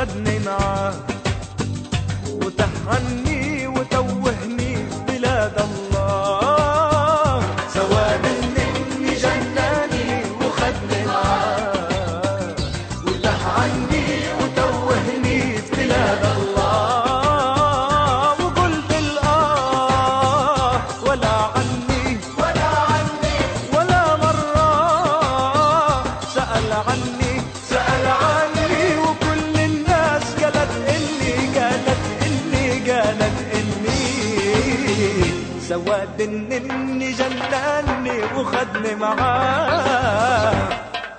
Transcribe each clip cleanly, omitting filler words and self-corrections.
وخدني معاه، وتهعني وتوهني في بلاد الله. سواد النني جناني وخدني معاه، وتهعني وتوهني في بلاد الله. وقلت الآه ولا عني ولا مرة سأل عني وكل الناس قالت إني سواد النني جناني وخدني معاه.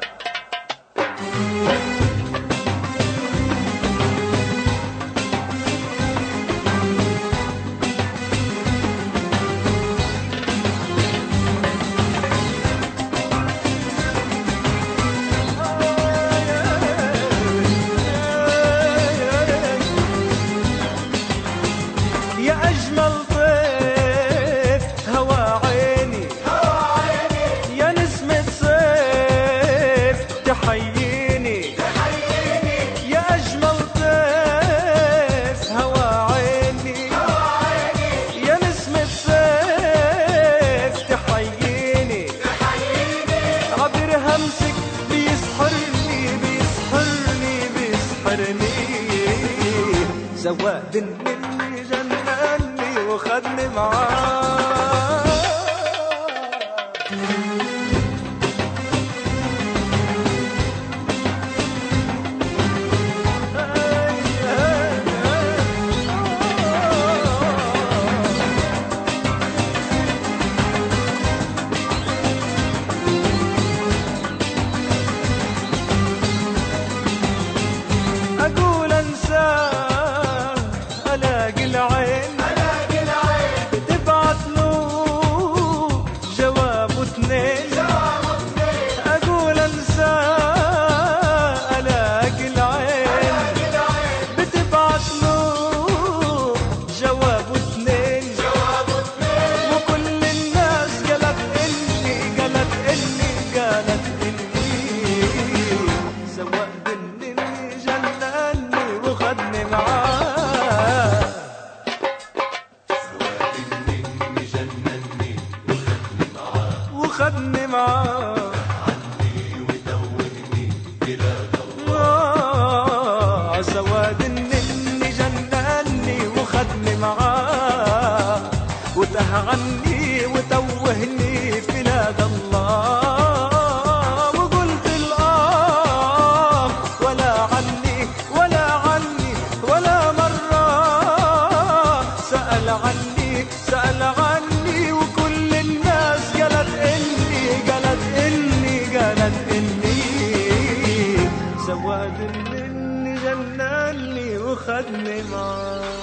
يا أجمل ضيف هوى عيني يا نسمة صيف تحييني. يا أجمل ضيف هوى عيني يا نسمة صيف تحييني. عبر همسك بيسحرني سواد النني جناني وخدني معاه. أقول أنساه ألاقي العين بتبعت له جواب اثنين. أقول أنساه ألاقي العين بتبعت له جواب اثنين. وكل الناس قالت إني سواد النني جناني وخدني معاه. وخدني معاه سواد النني جناني وخدني معاه، وتهعني وتوهني في بلاد الله. وقلت الآه ولا عني ولا مرة سأل عني وكل الناس قالت إني سواد النني جناني وخدني معاه.